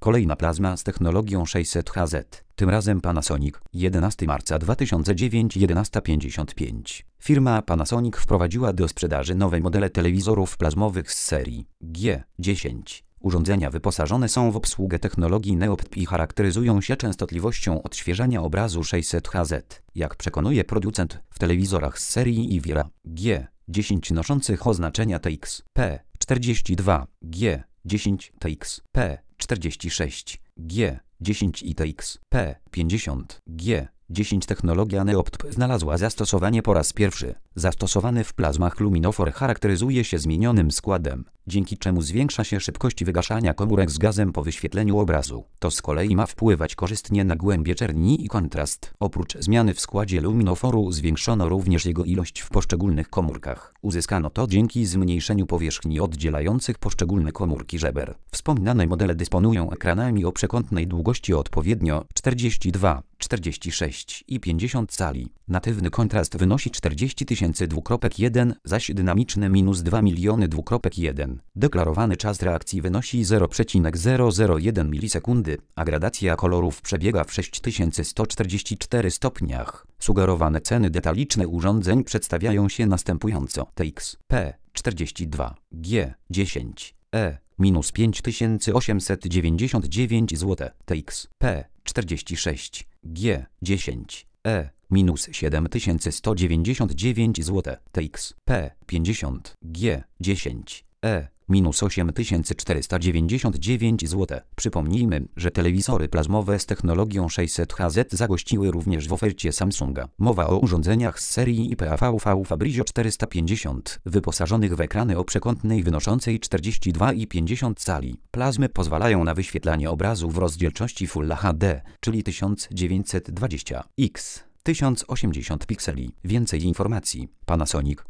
Kolejna plazma z technologią 600HZ. Tym razem Panasonic, 11 marca 2009, 11:55. Firma Panasonic wprowadziła do sprzedaży nowe modele telewizorów plazmowych z serii G10. Urządzenia wyposażone są w obsługę technologii NeoPT i charakteryzują się częstotliwością odświeżania obrazu 600HZ. Jak przekonuje producent, w telewizorach z serii IVIRA G10 noszących oznaczenia TX P42, G10 TX P46, G10 i TX P50, G10 technologia NeoPT znalazła zastosowanie po raz pierwszy. Zastosowany w plazmach luminofor charakteryzuje się zmienionym składem, dzięki czemu zwiększa się szybkość wygaszania komórek z gazem po wyświetleniu obrazu. To z kolei ma wpływać korzystnie na głębię czerni i kontrast. Oprócz zmiany w składzie luminoforu zwiększono również jego ilość w poszczególnych komórkach. Uzyskano to dzięki zmniejszeniu powierzchni oddzielających poszczególne komórki żeber. Wspomniane modele dysponują ekranami o przekątnej długości odpowiednio 42, 46 i 50 cali. Natywny kontrast wynosi 40 000:2.1, zaś dynamiczny -2 miliony 2.1. Deklarowany czas reakcji wynosi 0,001 milisekundy, a gradacja kolorów przebiega w 6144 stopniach. Sugerowane ceny detaliczne urządzeń przedstawiają się następująco. TX P42, G10, minus 5899 zł. TX P46, G10, minus 7199 zł. TX P50, G10, minus 8499 zł. Przypomnijmy, że telewizory plazmowe z technologią 600HZ zagościły również w ofercie Samsunga. Mowa o urządzeniach z serii IPAVV Fabrizio 450, wyposażonych w ekrany o przekątnej wynoszącej 42 i 50 cali. Plazmy pozwalają na wyświetlanie obrazu w rozdzielczości Full HD, czyli 1920 x 1080 pikseli. Więcej informacji. Panasonic,